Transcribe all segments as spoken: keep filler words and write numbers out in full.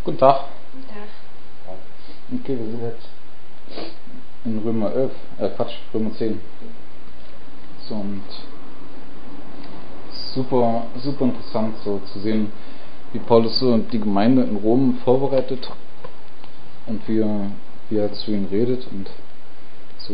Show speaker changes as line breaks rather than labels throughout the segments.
Guten Tag.
Guten Tag.
Okay, wir sind jetzt in Römer elf, äh Quatsch, Römer zehn. So, und super, super interessant so zu sehen, wie Paulus so die Gemeinde in Rom vorbereitet und wie er, wie er zu ihnen redet und so.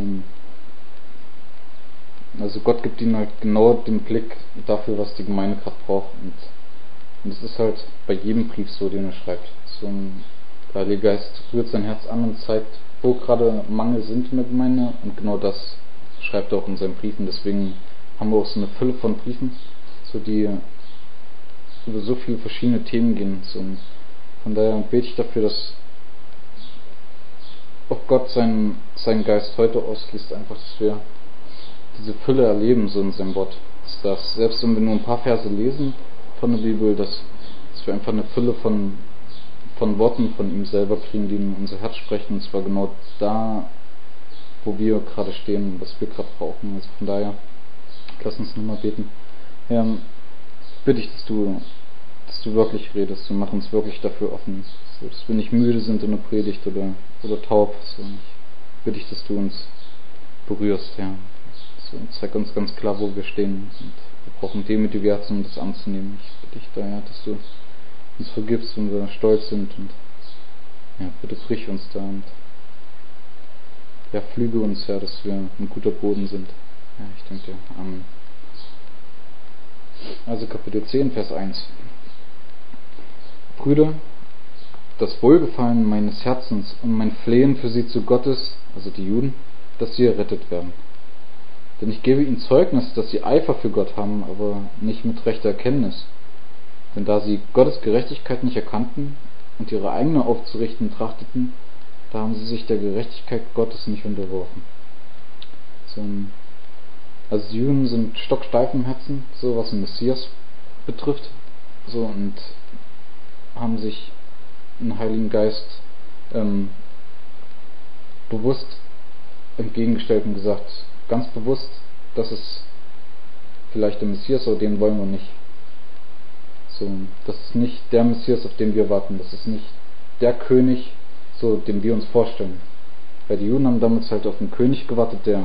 Also Gott gibt ihnen halt genau den Blick dafür, was die Gemeinde gerade braucht. Und, und das ist halt bei jedem Brief so, den er schreibt. So ein der Heilige Geist rührt sein Herz an und zeigt, wo gerade Mangel sind in der Gemeinde. Und genau das schreibt er auch in seinen Briefen. Deswegen haben wir auch so eine Fülle von Briefen, so die über so viele verschiedene Themen gehen. So, von daher bete ich dafür, dass auch Gott seinen, seinen Geist heute ausgießt, einfach, dass wir diese Fülle erleben, so in seinem Wort. Dass selbst wenn wir nur ein paar Verse lesen von der Bibel, dass, dass wir einfach eine Fülle von, von Worten von ihm selber kriegen, die in unser Herz sprechen, und zwar genau da, wo wir gerade stehen, was wir gerade brauchen. Also von daher, lass uns nochmal beten. Herr, bitte ich, dass du, dass du wirklich redest und mach uns wirklich dafür offen, so, dass wir nicht müde sind in der Predigt oder, oder taub. So, ich bitte ich, dass du uns berührst, Herr. So, und zeig uns ganz klar, wo wir stehen. Und wir brauchen demütige Herzen, um das anzunehmen. Ich bitte dich daher, dass du uns vergibst, wenn wir stolz sind. Und ja, bitte brich uns da und ja, flüge uns, Herr, dass wir ein guter Boden sind. Ja, ich danke dir. Amen. Also Kapitel zehn, Vers eins. Brüder, das Wohlgefallen meines Herzens und mein Flehen für sie zu Gott ist, also die Juden, dass sie errettet werden. Denn ich gebe ihnen Zeugnis, dass sie Eifer für Gott haben, aber nicht mit rechter Erkenntnis. Denn da sie Gottes Gerechtigkeit nicht erkannten und ihre eigene aufzurichten trachteten, da haben sie sich der Gerechtigkeit Gottes nicht unterworfen. So, also die Juden sind stocksteif im Herzen, so was den Messias betrifft, so, und haben sich den Heiligen Geist ähm, bewusst entgegengestellt und gesagt, ganz bewusst, das ist vielleicht der Messias, aber den wollen wir nicht. So, das ist nicht der Messias, auf den wir warten. Das ist nicht der König, so, den wir uns vorstellen. Weil die Juden haben damals halt auf einen König gewartet, der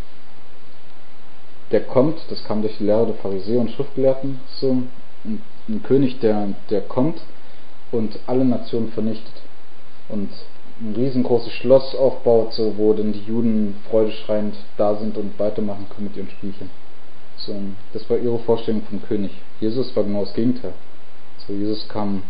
der kommt, das kam durch die Lehre der Pharisäer und Schriftgelehrten, so, ein, ein König, der, der kommt und alle Nationen vernichtet. Und ein riesengroßes Schloss aufbaut, so, wo dann die Juden freudeschreiend da sind und weitermachen können mit ihren Spielchen. So, das war ihre Vorstellung vom König. Jesus war genau das Gegenteil. So, Jesus kam,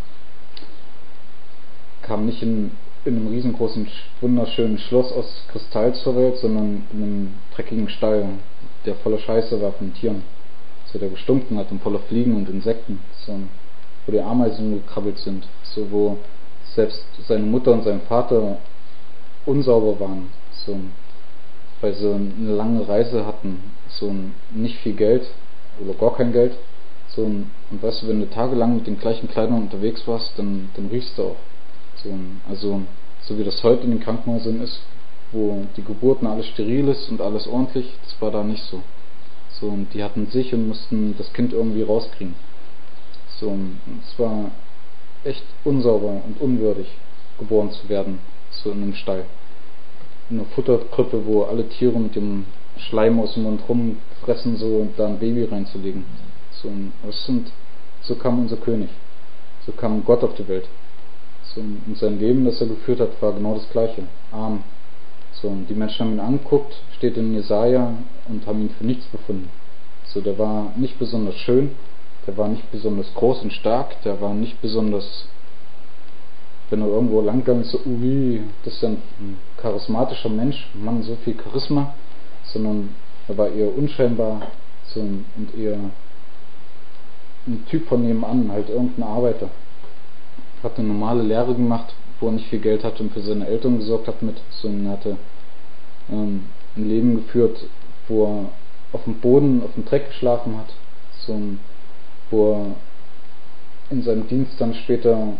kam nicht in, in einem riesengroßen, wunderschönen Schloss aus Kristall zur Welt, sondern in einem dreckigen Stall, der voller Scheiße war von Tieren. So, der gestunken hat und voller Fliegen und Insekten. So, wo die Ameisen gekrabbelt sind. So, wo selbst seine Mutter und sein Vater unsauber waren, so, weil sie eine lange Reise hatten, so nicht viel Geld oder gar kein Geld, so, und weißt du, wenn du tagelang mit den gleichen Kleidern unterwegs warst, dann, dann riechst du auch. So, also, so wie das heute in den Krankenhäusern ist, wo die Geburten alles steril ist und alles ordentlich, das war da nicht so. So, und die hatten sich und mussten das Kind irgendwie rauskriegen. So, und es war echt unsauber und unwürdig, geboren zu werden, so in einem Stall. In einer Futterkrippe, wo alle Tiere mit dem Schleim aus dem Mund rumfressen, so, und da ein Baby reinzulegen. So, das sind, so kam unser König. So kam Gott auf die Welt. So, und sein Leben, das er geführt hat, war genau das Gleiche. Arm. So, und die Menschen haben ihn angeguckt, steht in Jesaja, und haben ihn für nichts befunden. So, der war nicht besonders schön, der war nicht besonders groß und stark, der war nicht besonders, wenn er irgendwo langgegangen ist, so, ui, das ist ja ein charismatischer Mensch, Mann, so viel Charisma, sondern er war eher unscheinbar, so, und eher ein Typ von nebenan, halt irgendein Arbeiter. Hat eine normale Lehre gemacht, wo er nicht viel Geld hatte und für seine Eltern gesorgt hat mit, sondern er hatte ähm, ein Leben geführt, wo er auf dem Boden, auf dem Dreck geschlafen hat, so, wo er in seinem Dienst dann später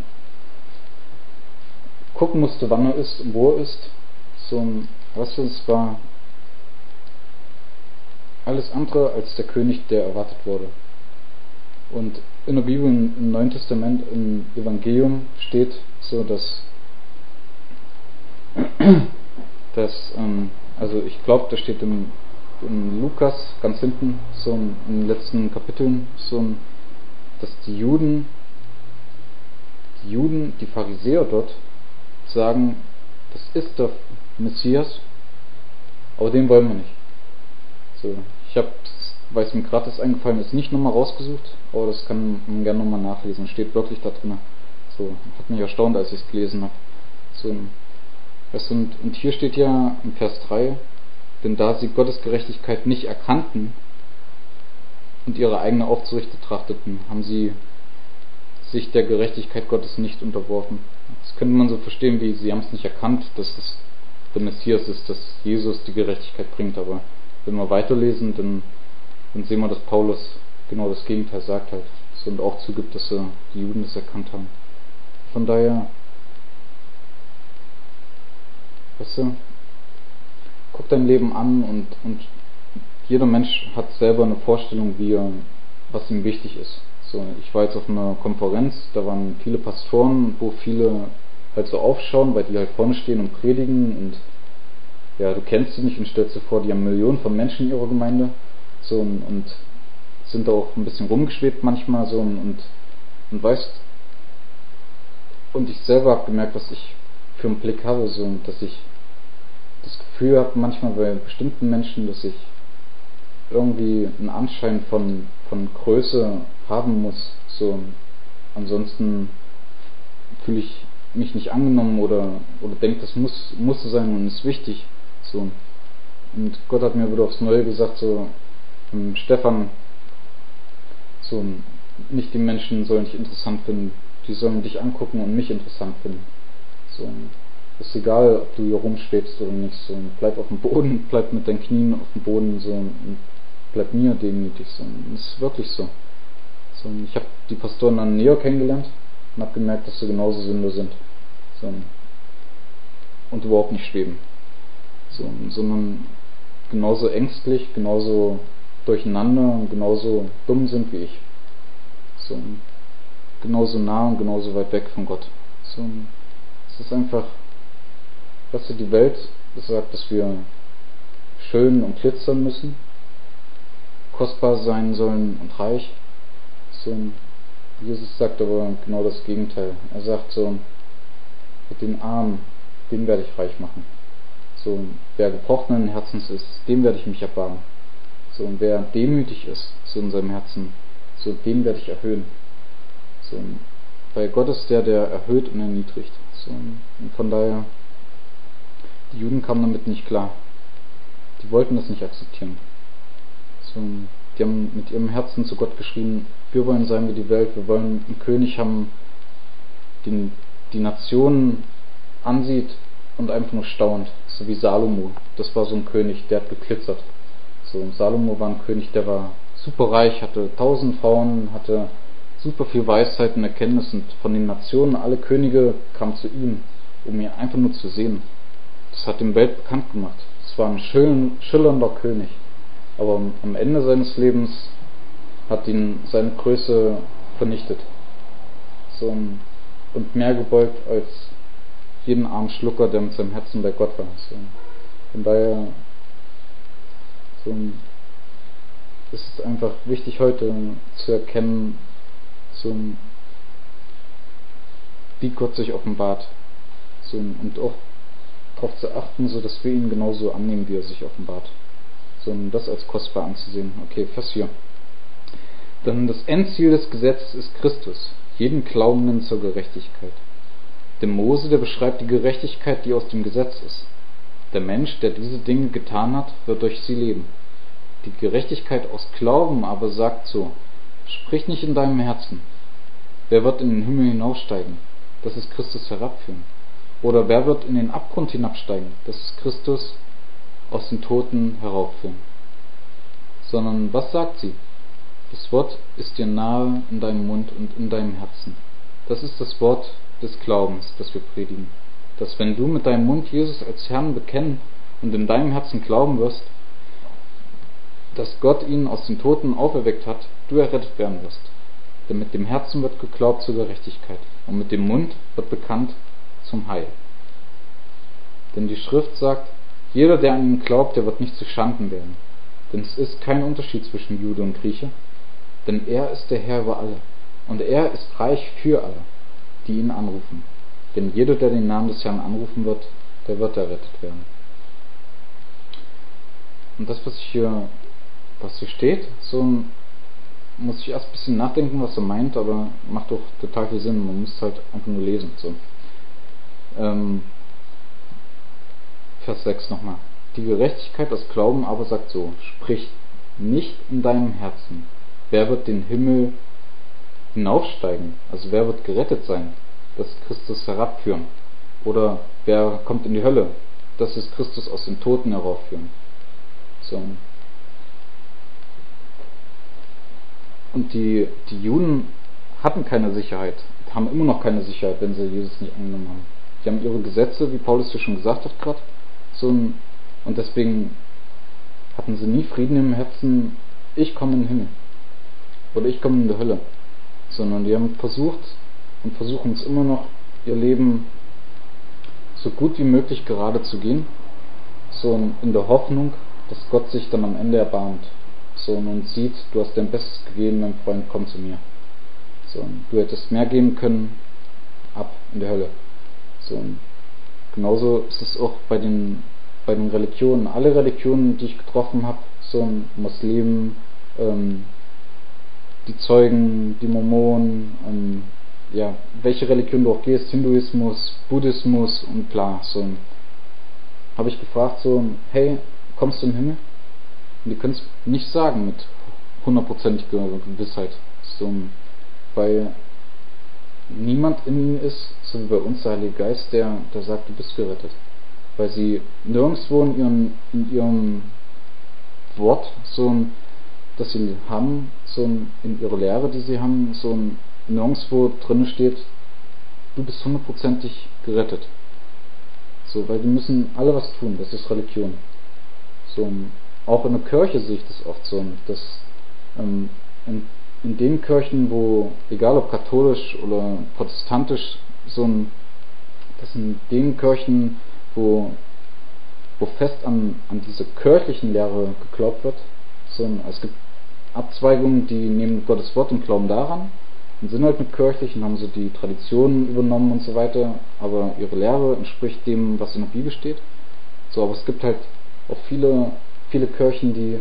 gucken musste, wann er ist und wo er ist. So, weißt du, es war alles andere als der König, der erwartet wurde. Und in der Bibel im Neuen Testament im Evangelium steht, so dass, dass ähm, also ich glaube, da steht im, im Lukas ganz hinten, so in den letzten Kapiteln, so dass die Juden, die Juden, die Pharisäer dort sagen, das ist der Messias, aber den wollen wir nicht. So, ich habe, weil es mir gratis eingefallen ist, nicht nochmal rausgesucht, aber das kann man gerne nochmal nachlesen. Steht wirklich da drin. So, hat mich erstaunt, als ich es gelesen habe. So, weißt du, und, und hier steht ja im Vers drei, denn da sie Gottes Gerechtigkeit nicht erkannten und ihre eigene aufzurichten trachteten, haben sie sich der Gerechtigkeit Gottes nicht unterworfen. Das könnte man so verstehen, wie sie haben es nicht erkannt, dass das der Messias ist, dass Jesus die Gerechtigkeit bringt. Aber wenn wir weiterlesen, dann, dann sehen wir, dass Paulus genau das Gegenteil sagt halt. So, und auch zugibt, dass sie, die Juden das erkannt haben. Von daher, weißt du, guck dein Leben an und, und jeder Mensch hat selber eine Vorstellung, wie er, was ihm wichtig ist. So, ich war jetzt auf einer Konferenz, da waren viele Pastoren, wo viele halt so aufschauen, weil die halt vorne stehen und predigen und ja, du kennst sie nicht und stellst dir vor, die haben Millionen von Menschen in ihrer Gemeinde so und, und sind da auch ein bisschen rumgeschwebt manchmal so und, und, und weißt, und ich selber habe gemerkt, was ich für einen Blick habe, so, dass ich das Gefühl habe manchmal bei bestimmten Menschen, dass ich irgendwie einen Anschein von, von Größe haben muss, so, ansonsten fühle ich mich nicht angenommen oder, oder denke, das muss, muss so sein und ist wichtig, so. Und Gott hat mir wieder aufs Neue gesagt, so, Stefan, so, nicht die Menschen sollen dich interessant finden, die sollen dich angucken und mich interessant finden, so. Ist egal, ob du hier rumschwebst oder nicht, so, bleib auf dem Boden, bleib mit deinen Knien auf dem Boden, so, und bleib mir demütig, so, und das ist wirklich so. So, ich habe die Pastoren dann näher kennengelernt und habe gemerkt, dass sie genauso Sünder sind, so, und überhaupt nicht schweben, so, sondern genauso ängstlich, genauso durcheinander und genauso dumm sind wie ich, so, genauso nah und genauso weit weg von Gott. So, es ist einfach, weißt du, die Welt sagt, dass wir schön und glitzern müssen, kostbar sein sollen und reich. So, Jesus sagt aber genau das Gegenteil. Er sagt so, mit den Armen, den werde ich reich machen. So, wer gebrochenen Herzens ist, dem werde ich mich erbarmen. So, und wer demütig ist, so in seinem Herzen, so den werde ich erhöhen. So, weil Gott ist der, der erhöht und erniedrigt. So, und von daher, die Juden kamen damit nicht klar. Die wollten das nicht akzeptieren. So, die haben mit ihrem Herzen zu Gott geschrien, wir wollen sein wie die Welt, wir wollen einen König haben, den die Nationen ansieht und einfach nur staunt, so wie Salomo. Das war so ein König, der hat geglitzert. So, und Salomo war ein König, der war super reich, hatte tausend Frauen, hatte super viel Weisheit und Erkenntnis, und von den Nationen, alle Könige kamen zu ihm, um ihn einfach nur zu sehen. Das hat dem Welt bekannt gemacht. Es war ein schön, schillernder König. Aber am Ende seines Lebens hat ihn seine Größe vernichtet. So, und mehr gebeugt als jeden armen Schlucker, der mit seinem Herzen bei Gott war. So, von daher so, ist es einfach wichtig heute zu erkennen, so, wie Gott sich offenbart. So, und auch darauf zu achten, so dass wir ihn genauso annehmen, wie er sich offenbart. So, um das als kostbar anzusehen. Okay, Vers vier. Denn das Endziel des Gesetzes ist Christus, jeden Glaubenden zur Gerechtigkeit. Der Mose, der beschreibt die Gerechtigkeit, die aus dem Gesetz ist. Der Mensch, der diese Dinge getan hat, wird durch sie leben. Die Gerechtigkeit aus Glauben aber sagt so, sprich nicht in deinem Herzen, wer wird in den Himmel hinaufsteigen? Das ist Christus herabführen. Oder wer wird in den Abgrund hinabsteigen? Das ist Christus aus den Toten heraufführen. Sondern was sagt sie? Das Wort ist dir nahe in deinem Mund und in deinem Herzen. Das ist das Wort des Glaubens, das wir predigen. Dass wenn du mit deinem Mund Jesus als Herrn bekennen und in deinem Herzen glauben wirst, dass Gott ihn aus den Toten auferweckt hat, du errettet werden wirst. denn mit dem Herzen wird geglaubt zur Gerechtigkeit und mit dem Mund wird bekannt zum Heil. Denn die Schrift sagt, jeder, der an ihn glaubt, der wird nicht zu Schanden werden. Denn es ist kein Unterschied zwischen Jude und Grieche, denn er ist der Herr über alle und er ist reich für alle, die ihn anrufen. Denn jeder, der den Namen des Herrn anrufen wird, der wird errettet werden. Und das, was hier, was hier steht, so muss ich erst ein bisschen nachdenken, was er meint, aber macht doch total viel Sinn. Man muss es halt einfach nur lesen. So. Ähm, Vers sechs nochmal. Die Gerechtigkeit aus Glauben aber sagt so, sprich nicht in deinem Herzen, wer wird den Himmel hinaufsteigen, also wer wird gerettet sein, das ist Christus herabführen, oder wer kommt in die Hölle, das ist Christus aus den Toten heraufführen. So. Und die, die Juden hatten keine Sicherheit, haben immer noch keine Sicherheit, wenn sie Jesus nicht angenommen haben. Die haben ihre Gesetze, wie Paulus hier schon gesagt hat gerade, so, und deswegen hatten sie nie Frieden im Herzen, ich komme in den Himmel oder ich komme in die Hölle, sondern die haben versucht und versuchen es immer noch, ihr Leben so gut wie möglich gerade zu gehen, so in der Hoffnung, dass Gott sich dann am Ende erbarmt, so und sieht, du hast dein Bestes gegeben, mein Freund, komm zu mir. So, du hättest mehr geben können, ab in die Hölle. So, und genauso ist es auch bei den bei den Religionen. Alle Religionen, die ich getroffen habe, so Muslimen, ähm, die Zeugen, die Mormonen, ähm, ja, welche Religion du auch gehst, Hinduismus, Buddhismus und klar, so habe ich gefragt, so, hey, kommst du im Himmel? Und die können es nicht sagen mit hundertprozentiger Gewissheit, so, weil niemand in ihnen ist, so wie bei uns der Heilige Geist, der, der sagt, du bist gerettet. Weil sie nirgendwo in ihrem, in ihrem Wort, so das sie haben, so in ihrer Lehre, die sie haben, so nirgendwo drin steht, du bist hundertprozentig gerettet. So, weil die müssen alle was tun, das ist Religion. So, auch in der Kirche sehe ich das oft so, dass ähm, in, in den Kirchen, wo, egal ob katholisch oder protestantisch, so ein, dass in den Kirchen, wo, wo fest an, an diese kirchlichen Lehre geglaubt wird, so ein, es gibt Abzweigungen, die nehmen Gottes Wort und glauben daran und sind halt mit kirchlichen, haben so die Traditionen übernommen und so weiter, aber ihre Lehre entspricht dem, was in der Bibel steht. So, aber es gibt halt auch viele, viele Kirchen, die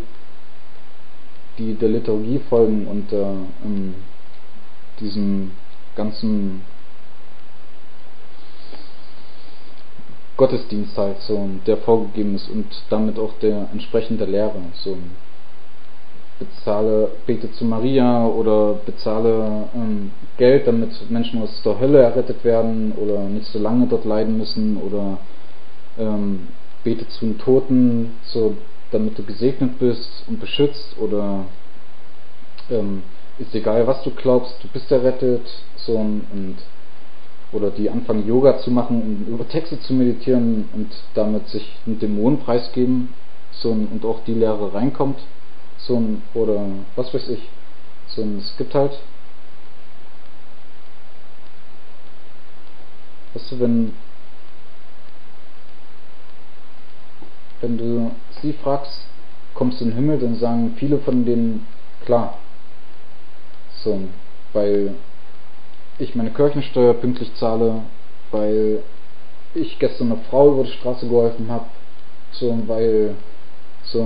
die der Liturgie folgen und äh, ähm, diesem ganzen Gottesdienst halt, so, der vorgegeben ist und damit auch der entsprechende Lehre, so bezahle, bete zu Maria oder bezahle ähm, Geld, damit Menschen aus der Hölle errettet werden oder nicht so lange dort leiden müssen oder ähm, bete zu den Toten, so, damit du gesegnet bist und beschützt oder ähm, ist egal, was du glaubst, du bist errettet, so, und oder die anfangen Yoga zu machen, um über Texte zu meditieren und damit sich einen Dämonen preisgeben, so, und auch die Lehre reinkommt, so, oder was weiß ich, so, es gibt halt, weißt du, wenn wenn du sie fragst, kommst du in den Himmel, dann sagen viele von denen, klar, so, weil ich meine Kirchensteuer pünktlich zahle, weil ich gestern einer Frau über die Straße geholfen habe, so, weil so,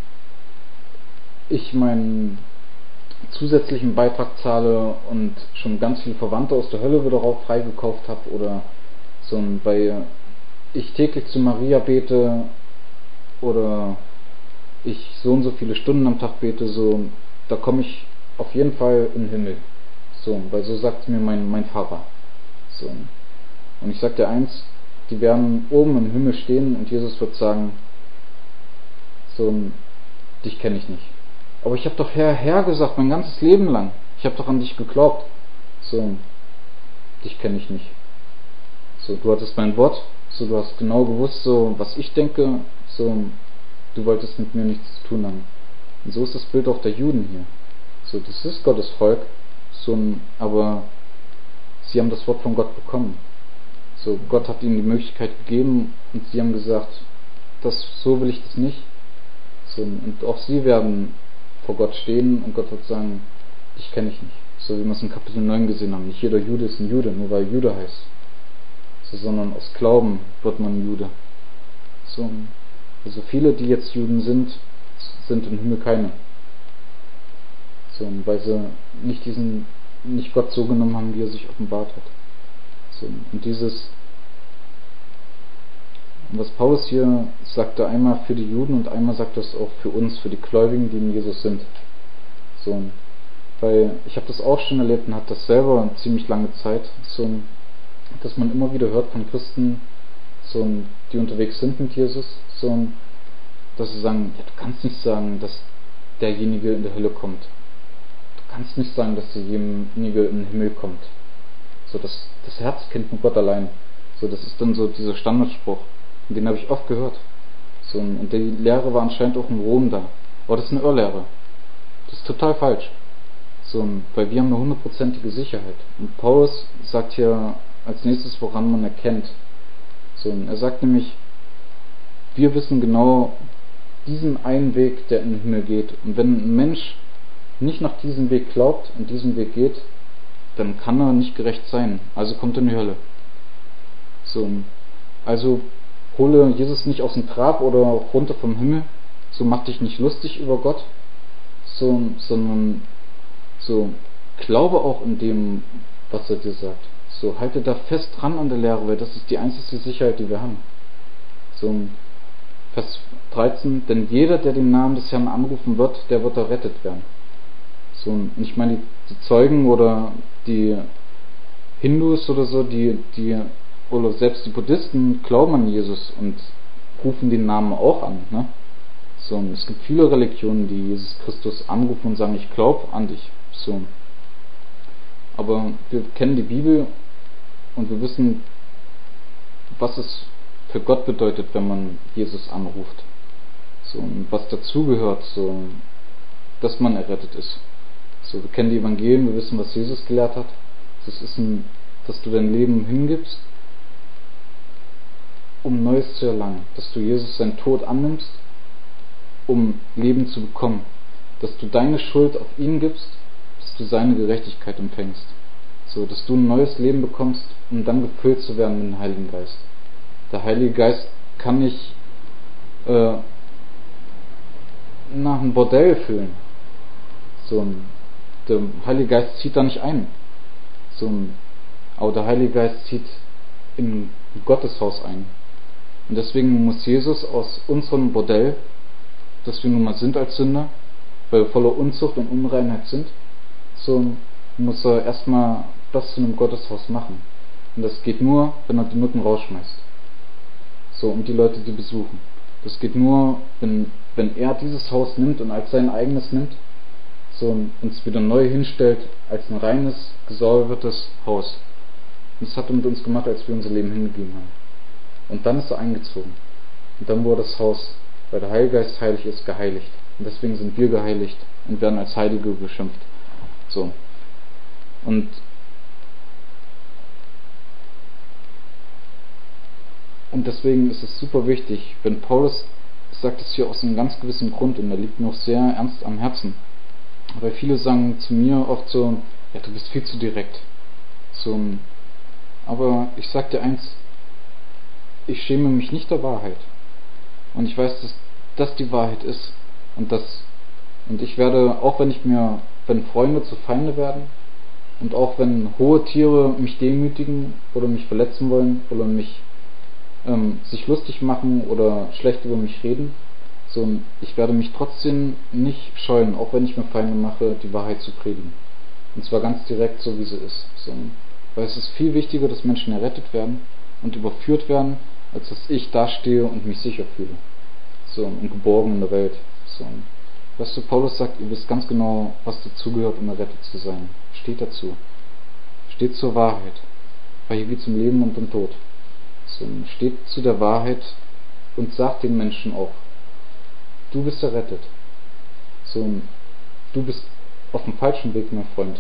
ich meinen zusätzlichen Beitrag zahle und schon ganz viele Verwandte aus der Hölle wieder rauf freigekauft habe oder so, weil ich täglich zu Maria bete oder ich so und so viele Stunden am Tag bete, so, da komme ich auf jeden Fall in den Himmel. So, weil so sagt mir mein, mein Vater. So. Und ich sag dir eins, die werden oben im Himmel stehen und Jesus wird sagen, so, dich kenne ich nicht. Aber ich habe doch Herr, Herr gesagt, mein ganzes Leben lang. Ich habe doch an dich geglaubt. So, dich kenne ich nicht. So, du hattest mein Wort, so, du hast genau gewusst, so, was ich denke, so, du wolltest mit mir nichts zu tun haben. Und so ist das Bild auch der Juden hier. So, das ist Gottes Volk, So, aber sie haben das Wort von Gott bekommen. So, Gott hat ihnen die Möglichkeit gegeben und sie haben gesagt, das, so will ich das nicht. So, und auch sie werden vor Gott stehen und Gott wird sagen, dich kenne ich nicht. So wie wir es in Kapitel neun gesehen haben. Nicht jeder Jude ist ein Jude, nur weil Jude heißt. So, sondern aus Glauben wird man Jude. So, also viele, die jetzt Juden sind, sind im Himmel keine. So, weil sie nicht diesen, nicht Gott so genommen haben, wie er sich offenbart hat. So, und dieses, was Paulus hier sagte, einmal für die Juden und einmal sagt das auch für uns, für die Gläubigen, die in Jesus sind. So, weil ich habe das auch schon erlebt und hatte das selber eine ziemlich lange Zeit, so, dass man immer wieder hört von Christen, so, die unterwegs sind mit Jesus, so, dass sie sagen, ja, du kannst nicht sagen, dass derjenige in der Hölle kommt. Du kannst nicht sagen, dass derjenige in den Himmel kommt. So, das, das Herz kennt nur Gott allein. So, das ist dann so dieser Standardspruch. Und den habe ich oft gehört. So, und die Lehre war anscheinend auch in Rom da. Aber das ist eine Irrlehre. Das ist total falsch. So, weil wir haben eine hundertprozentige Sicherheit. Und Paulus sagt hier als nächstes, woran man erkennt. So, er sagt nämlich, wir wissen genau diesen einen Weg, der in den Himmel geht. Und wenn ein Mensch nicht nach diesem Weg glaubt und diesen Weg geht, dann kann er nicht gerecht sein. Also kommt er in die Hölle. So, also hole Jesus nicht aus dem Grab oder runter vom Himmel. So, mach dich nicht lustig über Gott, so, sondern so, glaube auch in dem, was er dir sagt. So, halte da fest dran an der Lehre, weil das ist die einzige Sicherheit, die wir haben. So, Vers dreizehn, denn jeder, der den Namen des Herrn anrufen wird, der wird errettet werden. So, und ich meine, die, die Zeugen oder die Hindus oder so, die, die, oder selbst die Buddhisten glauben an Jesus und rufen den Namen auch an. Ne? So, und es gibt viele Religionen, die Jesus Christus anrufen und sagen, ich glaube an dich. So. Aber wir kennen die Bibel und wir wissen, was es für Gott bedeutet, wenn man Jesus anruft. So, und was dazugehört, so, dass man errettet ist. So, wir kennen die Evangelien, wir wissen, was Jesus gelehrt hat. Das ist ein, dass du dein Leben hingibst, um Neues zu erlangen. Dass du Jesus seinen Tod annimmst, um Leben zu bekommen. Dass du deine Schuld auf ihn gibst, dass du seine Gerechtigkeit empfängst. So, dass du ein neues Leben bekommst, um dann gefüllt zu werden mit dem Heiligen Geist. Der Heilige Geist kann nicht äh, nach einem Bordell füllen. So, der Heilige Geist zieht da nicht ein. So, aber der Heilige Geist zieht in Gottes Haus ein. Und deswegen muss Jesus aus unserem Bordell, das wir nun mal sind als Sünder, weil wir voller Unzucht und Unreinheit sind, so muss er erstmal das zu einem Gotteshaus machen. Und das geht nur, wenn er die Nutten rausschmeißt. So, und die Leute, die besuchen. Das geht nur, wenn, wenn er dieses Haus nimmt und als sein eigenes nimmt, so, und uns wieder neu hinstellt als ein reines, gesäubertes Haus. Und das hat er mit uns gemacht, als wir unser Leben hingegeben haben. Und dann ist er eingezogen. Und dann wurde das Haus, weil der Heilige Geist heilig ist, geheiligt. Und deswegen sind wir geheiligt und werden als Heilige beschimpft. So. Und Und deswegen ist es super wichtig, wenn Paulus sagt es hier aus einem ganz gewissen Grund und er liegt mir auch sehr ernst am Herzen. Weil viele sagen zu mir oft so, ja, du bist viel zu direkt. So, aber ich sag dir eins, ich schäme mich nicht der Wahrheit. Und ich weiß, dass das die Wahrheit ist. Und das, und ich werde, auch wenn ich mir, wenn Freunde zu Feinde werden, und auch wenn hohe Tiere mich demütigen oder mich verletzen wollen oder mich ähm, sich lustig machen oder schlecht über mich reden, so, ich werde mich trotzdem nicht scheuen, auch wenn ich mir Feinde mache, die Wahrheit zu predigen. Und zwar ganz direkt, so wie sie ist. So, weil es ist viel wichtiger, dass Menschen errettet werden und überführt werden, als dass ich dastehe und mich sicher fühle. So, und geborgen in der Welt. So. Weißt du, Paulus sagt, ihr wisst ganz genau, was dazugehört, um errettet zu sein. Steht dazu. Steht zur Wahrheit. Weil hier geht es um Leben und um Tod. So, steht zu der Wahrheit und sagt den Menschen auch, du bist errettet. So, du bist auf dem falschen Weg, mein Freund.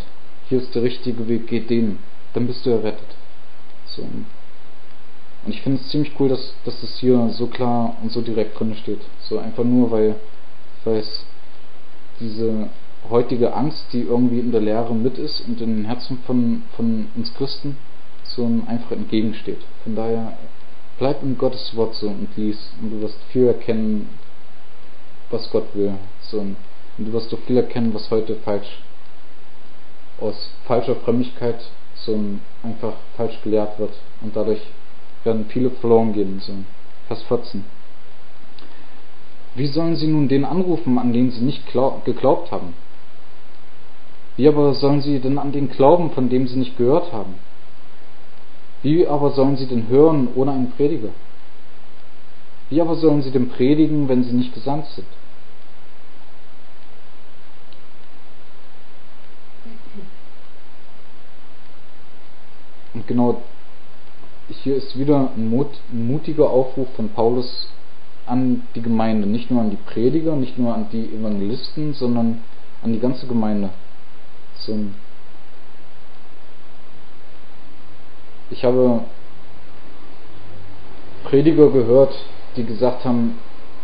hier ist der richtige Weg, geht den, dann bist du errettet. So. Und ich finde es ziemlich cool, dass, dass das hier so klar und so direkt drin steht. So einfach nur, weil, weil es diese heutige Angst, die irgendwie in der Lehre mit ist und in den Herzen von, von uns Christen, so einfach entgegensteht. Von daher bleib in Gottes Wort so und lies und du wirst viel erkennen, was Gott will. So, und du wirst doch viel erkennen, was heute falsch, aus falscher Frömmigkeit so einfach falsch gelehrt wird. Und dadurch werden viele verloren gehen. So. Vers vierzehn. Wie sollen sie nun den anrufen, an den sie nicht geglaubt haben? Wie aber sollen sie denn an den glauben, von dem sie nicht gehört haben? Wie aber sollen sie denn hören ohne einen Prediger? Wie aber sollen sie denn predigen, wenn sie nicht gesandt sind? Und genau hier ist wieder ein, Mut, ein mutiger Aufruf von Paulus an die Gemeinde. Nicht nur an die Prediger, nicht nur an die Evangelisten, sondern an die ganze Gemeinde. So, ich habe Prediger gehört, die gesagt haben,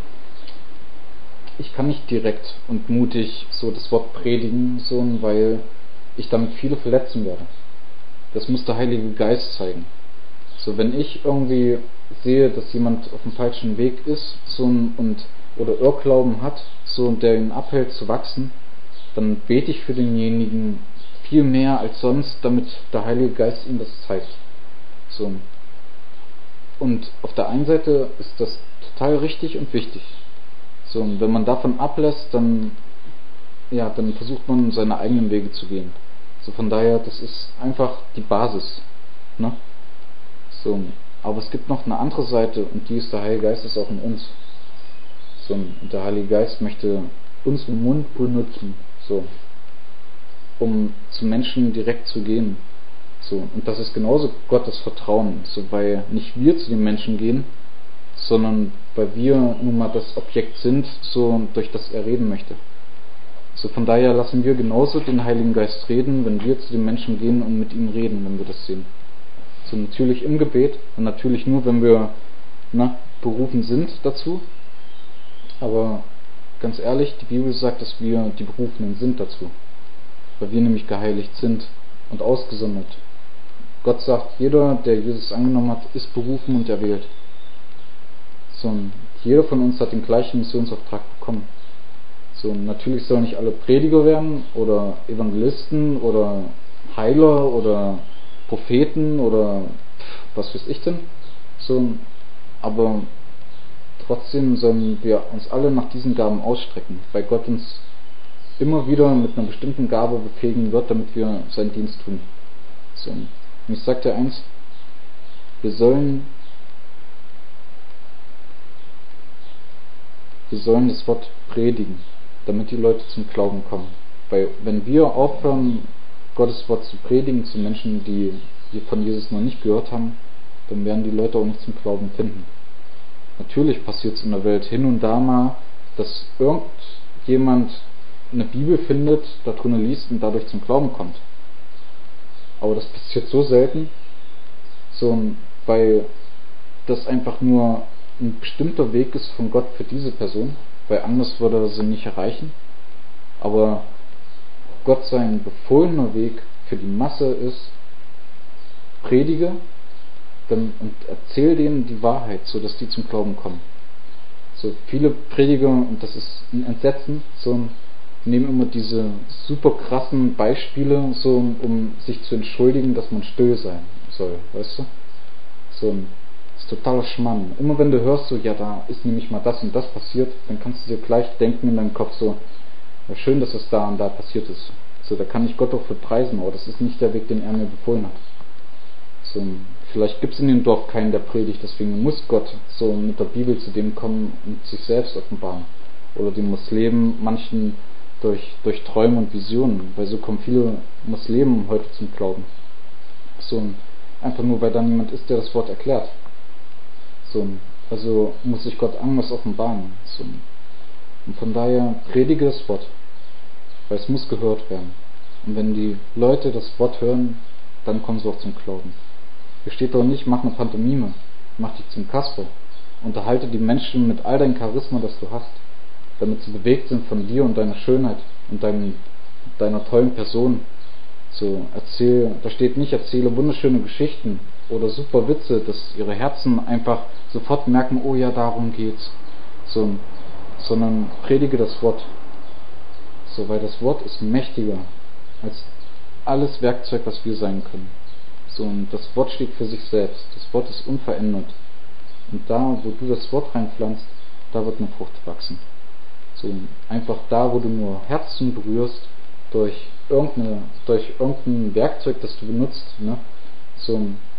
ich kann nicht direkt und mutig so das Wort predigen, so, weil ich damit viele verletzen werde. Das muss der Heilige Geist zeigen. So, wenn ich irgendwie sehe, dass jemand auf dem falschen Weg ist, so und oder Irrglauben hat, so und der ihn abhält zu wachsen, dann bete ich für denjenigen viel mehr als sonst, damit der Heilige Geist ihm das zeigt. So. Und auf der einen Seite ist das total richtig und wichtig. So, und wenn man davon ablässt, dann ja, dann versucht man seine eigenen Wege zu gehen. So, von daher, das ist einfach die Basis. Ne? So, aber es gibt noch eine andere Seite und die ist, der Heilige Geist ist auch in uns. So, und der Heilige Geist möchte unseren Mund benutzen, so, um zu Menschen direkt zu gehen. So, und das ist genauso Gottes Vertrauen, so, weil nicht wir zu den Menschen gehen, sondern weil wir nun mal das Objekt sind, so, durch das er reden möchte. So, von daher lassen wir genauso den Heiligen Geist reden, wenn wir zu den Menschen gehen und mit ihnen reden, wenn wir das sehen. So, natürlich im Gebet und natürlich nur, wenn wir na, berufen sind dazu. Aber ganz ehrlich, die Bibel sagt, dass wir die Berufenen sind dazu. Weil wir nämlich geheiligt sind und ausgesondert. Gott sagt, jeder, der Jesus angenommen hat, ist berufen und erwählt. So, und jeder von uns hat den gleichen Missionsauftrag bekommen. So, und natürlich sollen nicht alle Prediger werden oder Evangelisten oder Heiler oder Propheten oder was weiß ich denn. So, aber trotzdem sollen wir uns alle nach diesen Gaben ausstrecken, weil Gott uns immer wieder mit einer bestimmten Gabe befähigen wird, damit wir seinen Dienst tun. So, und ich sage dir eins, wir sollen wir sollen das Wort predigen, damit die Leute zum Glauben kommen. Weil wenn wir aufhören, Gottes Wort zu predigen zu Menschen, die, die von Jesus noch nicht gehört haben, dann werden die Leute auch nicht zum Glauben finden. Natürlich passiert es in der Welt hin und da mal, dass irgendjemand eine Bibel findet, da drinnen liest und dadurch zum Glauben kommt. Aber das passiert so selten, so, weil das einfach nur ein bestimmter Weg ist von Gott für diese Person, weil anders würde er sie nicht erreichen. Aber Gott sein befohlener Weg für die Masse ist, predige dann, und erzähl denen die Wahrheit, so dass die zum Glauben kommen. So viele Prediger, und das ist ein Entsetzen, so nehmen immer diese super krassen Beispiele, so um sich zu entschuldigen, dass man still sein soll, weißt du? So, das ist totaler Schmarrn. Immer wenn du hörst, so, ja, da ist nämlich mal das und das passiert, dann kannst du dir gleich denken in deinem Kopf so, ja, schön, dass es da und da passiert ist. So, da kann ich Gott auch für preisen, aber das ist nicht der Weg, den er mir befohlen hat. So, vielleicht gibt es in dem Dorf keinen, der predigt, deswegen muss Gott so mit der Bibel zu dem kommen und sich selbst offenbaren. Oder die Muslimen, manchen durch, durch Träume und Visionen, weil so kommen viele Muslimen heute zum Glauben. So, einfach nur, weil da niemand ist, der das Wort erklärt. So, also muss sich Gott anders offenbaren. So. Und von daher predige das Wort, weil es muss gehört werden. Und wenn die Leute das Wort hören, dann kommen sie auch zum Glauben. Hier steht doch nicht, mach eine Pantomime, mach dich zum Kasper. Unterhalte die Menschen mit all deinem Charisma, das du hast, damit sie bewegt sind von dir und deiner Schönheit und deinem, deiner tollen Person. So, erzähl, da steht nicht, erzähle wunderschöne Geschichten oder super Witze, dass ihre Herzen einfach sofort merken, oh ja, darum geht's. So, sondern predige das Wort. So, weil das Wort ist mächtiger als alles Werkzeug, was wir sein können. So, und das Wort steht für sich selbst. Das Wort ist unverändert. Und da, wo du das Wort reinpflanzt, da wird eine Frucht wachsen. So, einfach da, wo du nur Herzen berührst, durch, irgendeine, durch irgendein Werkzeug, das du benutzt, ne, so,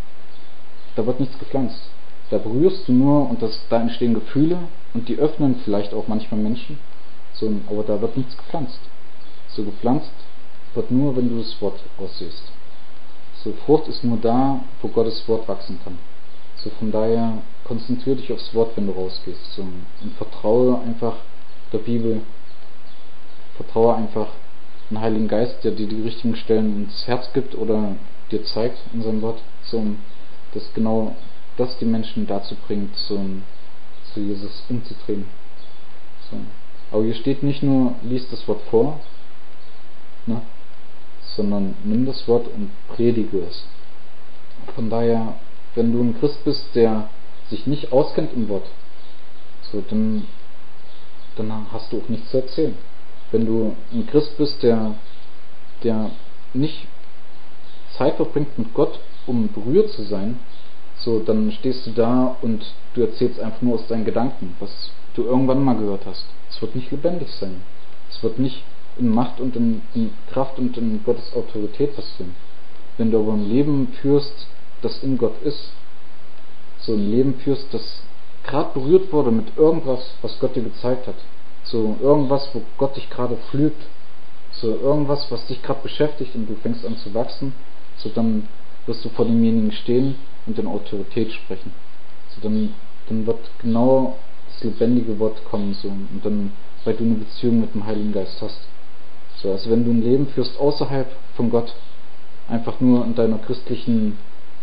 da wird nichts gepflanzt. Da berührst du nur und das, da entstehen Gefühle und die öffnen vielleicht auch manchmal Menschen, so, aber da wird nichts gepflanzt. So, gepflanzt wird nur, wenn du das Wort aussiehst. So, Frucht ist nur da, wo Gottes Wort wachsen kann. So, von daher konzentriere dich aufs Wort, wenn du rausgehst. So, und vertraue einfach der Bibel. Vertraue einfach den Heiligen Geist, der dir die richtigen Stellen ins Herz gibt oder dir zeigt in seinem Wort. So, dass genau das die Menschen dazu bringt, so, zu Jesus umzudrehen. So. Aber hier steht nicht nur, lies das Wort vor, ne, sondern nimm das Wort und predige es. Von daher, wenn du ein Christ bist, der sich nicht auskennt im Wort, so, dann, dann hast du auch nichts zu erzählen. Wenn du ein Christ bist, der, der nicht Zeit verbringt mit Gott, um berührt zu sein, so, dann stehst du da und du erzählst einfach nur aus deinen Gedanken, was du irgendwann mal gehört hast. Es wird nicht lebendig sein. Es wird nicht in Macht und in, in Kraft und in Gottes Autorität passieren. Wenn du aber ein Leben führst, das in Gott ist, so ein Leben führst, das gerade berührt wurde mit irgendwas, was Gott dir gezeigt hat, so irgendwas, wo Gott dich gerade pflügt, so irgendwas, was dich gerade beschäftigt und du fängst an zu wachsen, so, dann wirst du vor demjenigen stehen und in Autorität sprechen. So, dann, dann wird genau das lebendige Wort kommen, so, und dann, weil du eine Beziehung mit dem Heiligen Geist hast. So, also wenn du ein Leben führst außerhalb von Gott, einfach nur in deiner christlichen,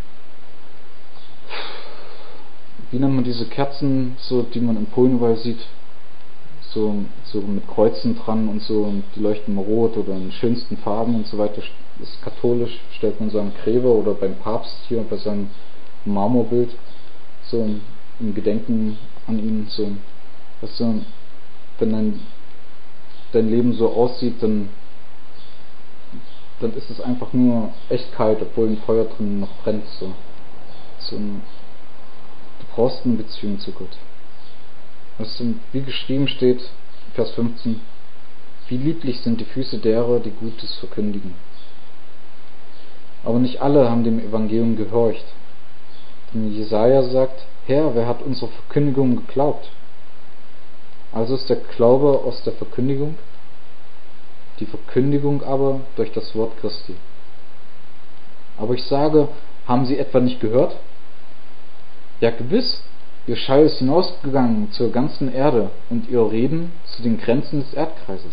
wie nennt man diese Kerzen, so, die man in Polen überall sieht, so, so mit Kreuzen dran und so, und die leuchten rot oder in schönsten Farben und so weiter, ist katholisch, stellt man so an Gräber oder beim Papst hier bei seinem Marmorbild, so im Gedenken an ihn, so, weißt du, wenn dein, dein Leben so aussieht, dann, dann ist es einfach nur echt kalt, obwohl ein Feuer drin noch brennt, so. So, du brauchst eine Beziehung zu Gott. Weißt du, wie geschrieben steht, Vers fünfzehn, wie lieblich sind die Füße derer, die Gutes verkündigen. Aber nicht alle haben dem Evangelium gehorcht. Denn Jesaja sagt, Herr, wer hat unsere Verkündigung geglaubt? Also ist der Glaube aus der Verkündigung, die Verkündigung aber durch das Wort Christi. Aber ich sage, haben sie etwa nicht gehört? Ja, gewiss, ihr Schall ist hinausgegangen zur ganzen Erde und ihr Reden zu den Grenzen des Erdkreises.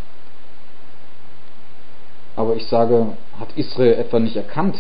Aber ich sage, hat Israel etwa nicht erkannt?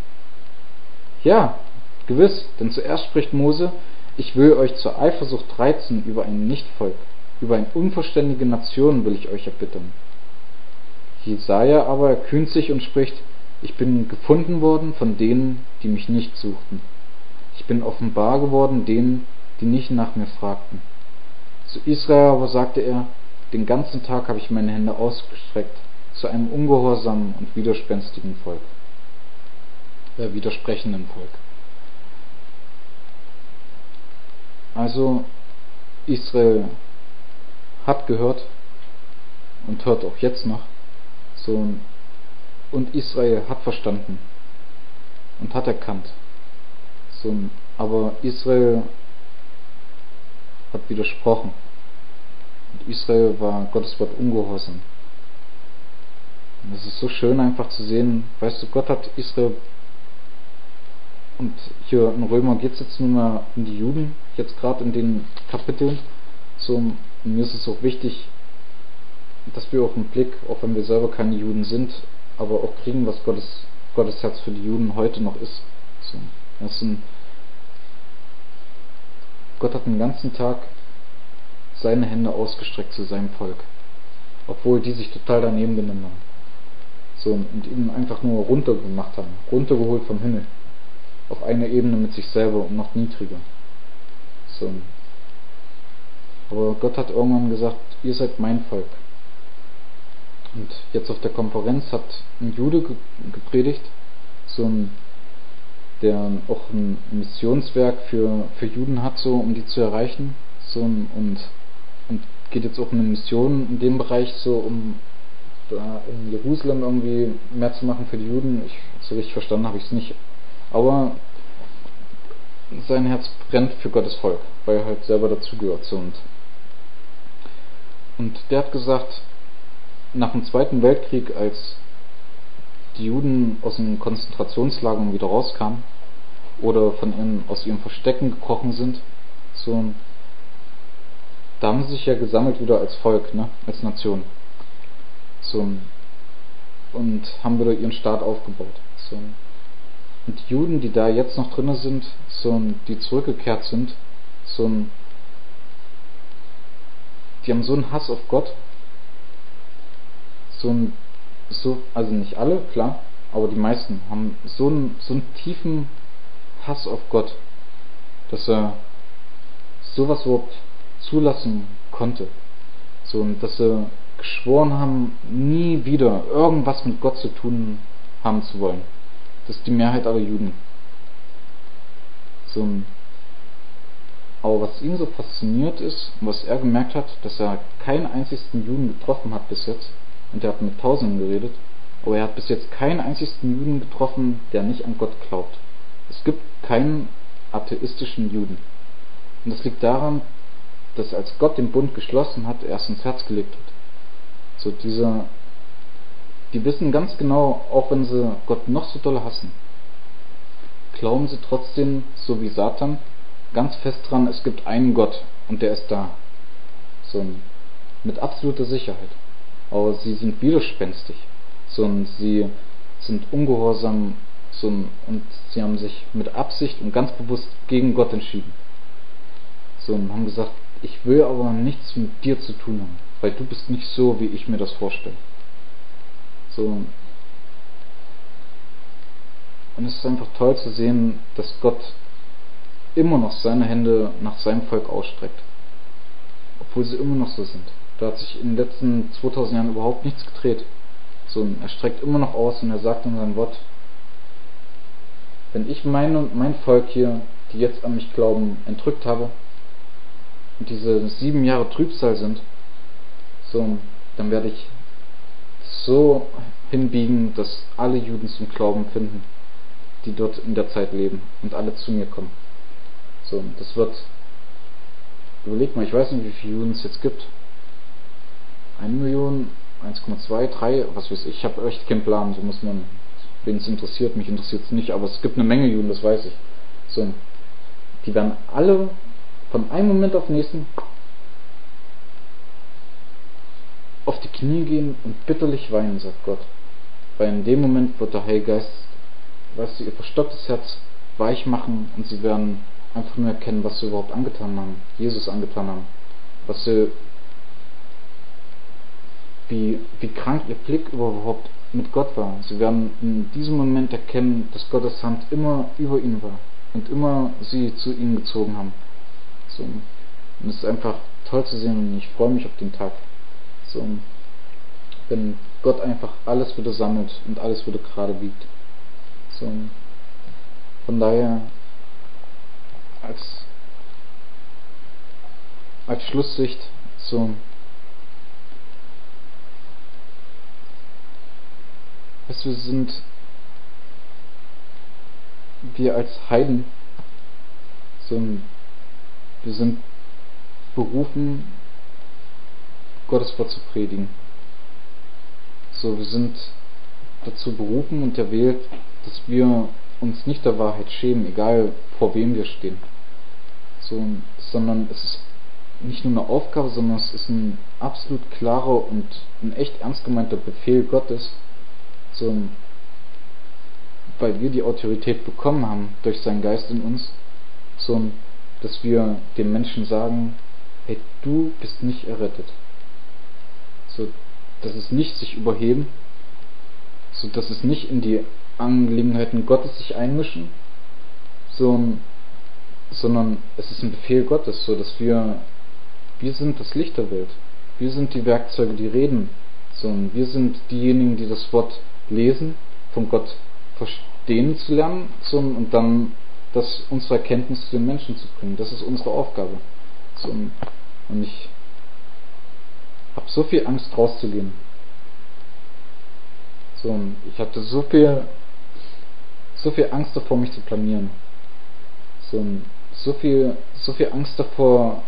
Ja, gewiss, denn zuerst spricht Mose, ich will euch zur Eifersucht reizen über ein Nichtvolk, über eine unverständige Nation will ich euch erbittern. Jesaja aber erkühnt sich und spricht, ich bin gefunden worden von denen, die mich nicht suchten. Ich bin offenbar geworden denen, die nicht nach mir fragten. Zu Israel aber sagte er, den ganzen Tag habe ich meine Hände ausgestreckt, zu einem ungehorsamen und widerspenstigen Volk, äh, widersprechenden Volk. Also Israel hat gehört und hört auch jetzt noch, so, und Israel hat verstanden und hat erkannt, so, aber Israel hat widersprochen und Israel war Gottes Wort ungehorsam. Und es ist so schön einfach zu sehen, weißt du, Gott hat Israel, und hier in Römer geht es jetzt nun mal um die Juden, jetzt gerade in den Kapiteln, so, und mir ist es auch wichtig, dass wir auch einen Blick, auch wenn wir selber keine Juden sind, aber auch kriegen, was Gottes, Gottes Herz für die Juden heute noch ist. So, das ist ein, Gott hat den ganzen Tag seine Hände ausgestreckt zu seinem Volk, obwohl die sich total daneben benommen haben. So, und ihn einfach nur runtergemacht haben, runtergeholt vom Himmel, auf eine Ebene mit sich selber und noch niedriger. So. Aber Gott hat irgendwann gesagt, ihr seid mein Volk. Und jetzt auf der Konferenz hat ein Jude gepredigt, so ein, der auch ein Missionswerk für, für Juden hat, so um die zu erreichen, so und, und geht jetzt auch eine Mission in dem Bereich, so um da in Jerusalem irgendwie mehr zu machen für die Juden. Ich so richtig verstanden habe ich es nicht, aber sein Herz brennt für Gottes Volk, weil er halt selber dazugehört. So und, und der hat gesagt, nach dem Zweiten Weltkrieg, als die Juden aus den Konzentrationslagern wieder rauskamen oder von ihren, aus ihren Verstecken gekrochen sind, so, da haben sie sich ja gesammelt wieder als Volk, ne, als Nation, so, und haben wieder ihren Staat aufgebaut. So. Und die Juden, die da jetzt noch drin sind, so, die zurückgekehrt sind, so, die haben so einen Hass auf Gott, so ein, so, also nicht alle, klar, aber die meisten haben so einen, so einen tiefen Hass auf Gott, dass er sowas überhaupt zulassen konnte. So, und dass sie geschworen haben, nie wieder irgendwas mit Gott zu tun haben zu wollen. Das ist die Mehrheit aller Juden. So, aber was ihn so fasziniert ist, und was er gemerkt hat, dass er keinen einzigen Juden getroffen hat bis jetzt, und er hat mit Tausenden geredet, aber er hat bis jetzt keinen einzigen Juden getroffen, der nicht an Gott glaubt. Es gibt keinen atheistischen Juden. Und das liegt daran, dass als Gott den Bund geschlossen hat, er es ins Herz gelegt hat. So dieser, die wissen ganz genau, auch wenn sie Gott noch so doll hassen, glauben sie trotzdem, so wie Satan, ganz fest dran, es gibt einen Gott und der ist da. So mit absoluter Sicherheit. Aber sie sind widerspenstig. So, und sie sind ungehorsam, so, und sie haben sich mit Absicht und ganz bewusst gegen Gott entschieden. So, und haben gesagt, ich will aber nichts mit dir zu tun haben, weil du bist nicht so, wie ich mir das vorstelle. So. Und es ist einfach toll zu sehen, dass Gott immer noch seine Hände nach seinem Volk ausstreckt. Obwohl sie immer noch so sind. Da hat sich in den letzten zweitausend Jahren überhaupt nichts gedreht. So, er streckt immer noch aus und er sagt in seinem Wort, wenn ich mein, mein Volk hier, die jetzt an mich glauben, entrückt habe und diese sieben Jahre Trübsal sind, so, dann werde ich so hinbiegen, dass alle Juden zum Glauben finden, die dort in der Zeit leben und alle zu mir kommen. So, das wird, überleg mal, ich weiß nicht, wie viele Juden es jetzt gibt. Eine Million, eins Komma zwei, drei, was weiß ich, ich habe echt keinen Plan, so muss man, wen es interessiert, mich interessiert es nicht, aber es gibt eine Menge Juden, das weiß ich. So, die werden alle von einem Moment auf den nächsten auf die Knie gehen und bitterlich weinen, sagt Gott. Weil in dem Moment wird der Heilige Geist, weißt du, ihr verstocktes Herz weich machen und sie werden einfach nur erkennen, was sie überhaupt angetan haben, Jesus angetan haben, was sie, wie, wie krank ihr Blick überhaupt mit Gott war. Sie werden in diesem Moment erkennen, dass Gottes Hand immer über ihnen war und immer sie zu ihnen gezogen haben. So. Und es ist einfach toll zu sehen und ich freue mich auf den Tag. So. Wenn Gott einfach alles wieder sammelt und alles wieder gerade biegt. So. Von daher als, als Schlusssicht so, dass wir sind, wir als Heiden, so, wir sind berufen, Gottes Wort zu predigen. So, wir sind dazu berufen und erwählt, dass wir uns nicht der Wahrheit schämen, egal vor wem wir stehen. So, sondern es ist nicht nur eine Aufgabe, sondern es ist ein absolut klarer und ein echt ernst gemeinter Befehl Gottes, So, weil wir die Autorität bekommen haben durch seinen Geist in uns, so, dass wir den Menschen sagen, hey, du bist nicht errettet. So, das ist nicht sich überheben, so, das ist nicht in die Angelegenheiten Gottes sich einmischen, so, sondern es ist ein Befehl Gottes, so dass wir, wir sind das Licht der Welt. Wir sind die Werkzeuge, die reden. So, wir sind diejenigen, die das Wort lesen, von Gott verstehen zu lernen, so, und dann das unsere Erkenntnis zu den Menschen zu bringen. Das ist unsere Aufgabe. So, und ich habe so viel Angst rauszugehen. So, ich hatte so viel, so viel Angst davor, mich zu blamieren. So, so viel, so viel Angst davor,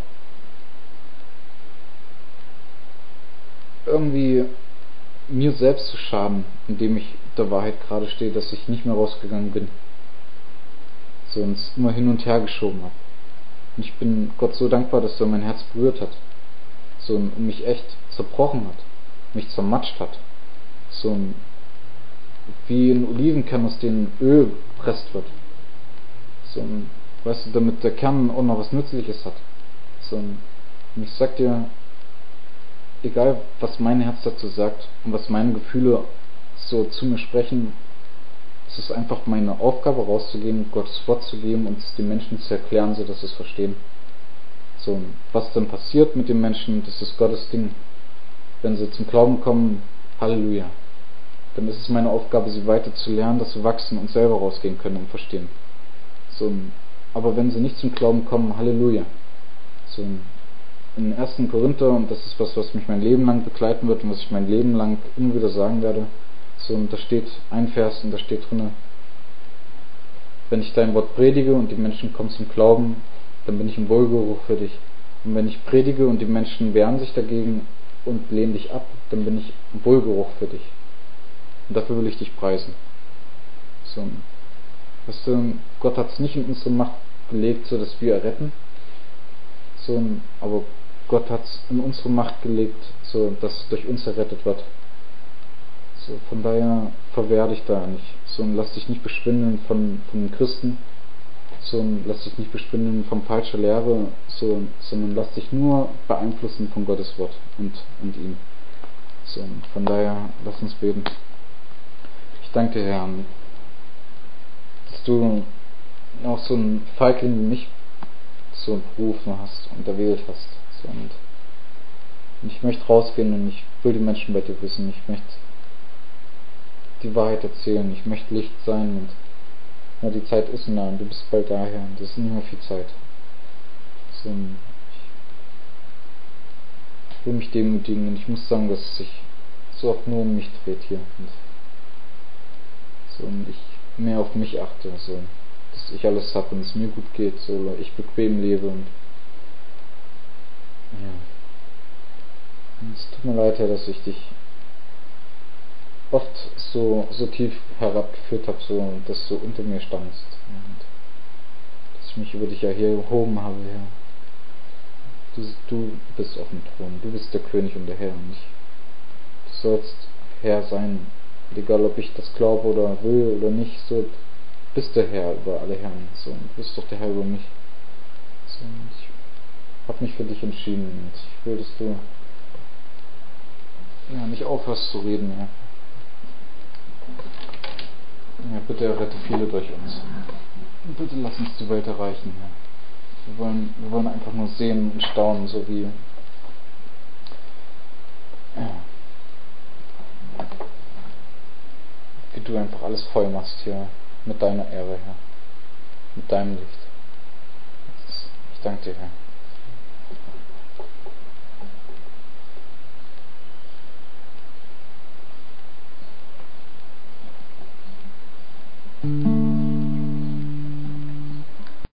irgendwie mir selbst zu schaden, indem ich der Wahrheit gerade stehe, dass ich nicht mehr rausgegangen bin. So, und es immer hin und her geschoben habe. Und ich bin Gott so dankbar, dass er mein Herz berührt hat. So, und mich echt zerbrochen hat. Mich zermatscht hat. So, wie ein Olivenkern, aus dem Öl gepresst wird. So, weißt du, damit der Kern auch noch was Nützliches hat. So, und ich sag dir, egal was mein Herz dazu sagt und was meine Gefühle so zu mir sprechen, es ist einfach meine Aufgabe rauszugehen, Gottes Wort zu geben und es den Menschen zu erklären, so dass sie es verstehen. So, was dann passiert mit den Menschen, das ist Gottes Ding. Wenn sie zum Glauben kommen, Halleluja. Dann ist es meine Aufgabe, sie weiter zu lernen, dass sie wachsen und selber rausgehen können und verstehen. So, aber wenn sie nicht zum Glauben kommen, Halleluja. So, in ersten Korinther, und das ist was, was mich mein Leben lang begleiten wird und was ich mein Leben lang immer wieder sagen werde, so, und da steht ein Vers und da steht drin, wenn ich dein Wort predige und die Menschen kommen zum Glauben, dann bin ich ein Wohlgeruch für dich. Und wenn ich predige und die Menschen wehren sich dagegen und lehnen dich ab, dann bin ich ein Wohlgeruch für dich. Und dafür will ich dich preisen. So, weißt du, Gott hat es nicht in unsere Macht gelegt, so dass wir erretten, so, aber Gott hat es in unsere Macht gelegt, so dass durch uns errettet wird. So, von daher verwehr dich da nicht. So, und lass dich nicht beschwindeln von, von den Christen. So, und lass dich nicht beschwindeln von falscher Lehre, so, sondern lass dich nur beeinflussen von Gottes Wort und, und ihm. So, von daher, lass uns beten. Ich danke dir, Herr, dass du auch so einen Feigling wie mich so berufen hast und erwählt hast. So, und, und ich möchte rausgehen und ich will die Menschen bei dir wissen. Ich möchte die Wahrheit erzählen. Ich möchte Licht sein und ja, die Zeit ist nah und du bist bald daher und das ist nicht mehr viel Zeit. So, ich will mich demütigen und ich muss sagen, dass es sich so oft nur um mich dreht hier. Und, so, und ich mehr auf mich achte, so, dass ich alles habe und es mir gut geht, so, ich bequem lebe und ja. Und es tut mir leid, Herr, dass ich dich oft so, so tief herabgeführt habe, so, dass du unter mir standst und dass ich mich über dich ja hier erhoben habe, Herr. Du, du bist auf dem Thron, du bist der König und der Herr und ich, du sollst Herr sein, egal ob ich das glaube oder will oder nicht, so, du bist der Herr über alle Herren, so, und du bist doch der Herr über mich. So, und ich habe mich für dich entschieden und ich will, dass du ja, nicht aufhörst zu reden, Herr. Ja, bitte errette viele durch uns. Und bitte lass uns die Welt erreichen, Herr. Wir wollen, wir wollen einfach nur sehen und staunen, so wie ja, wie du einfach alles voll machst hier mit deiner Ehre, Herr. Mit deinem Licht. Ich danke dir, Herr.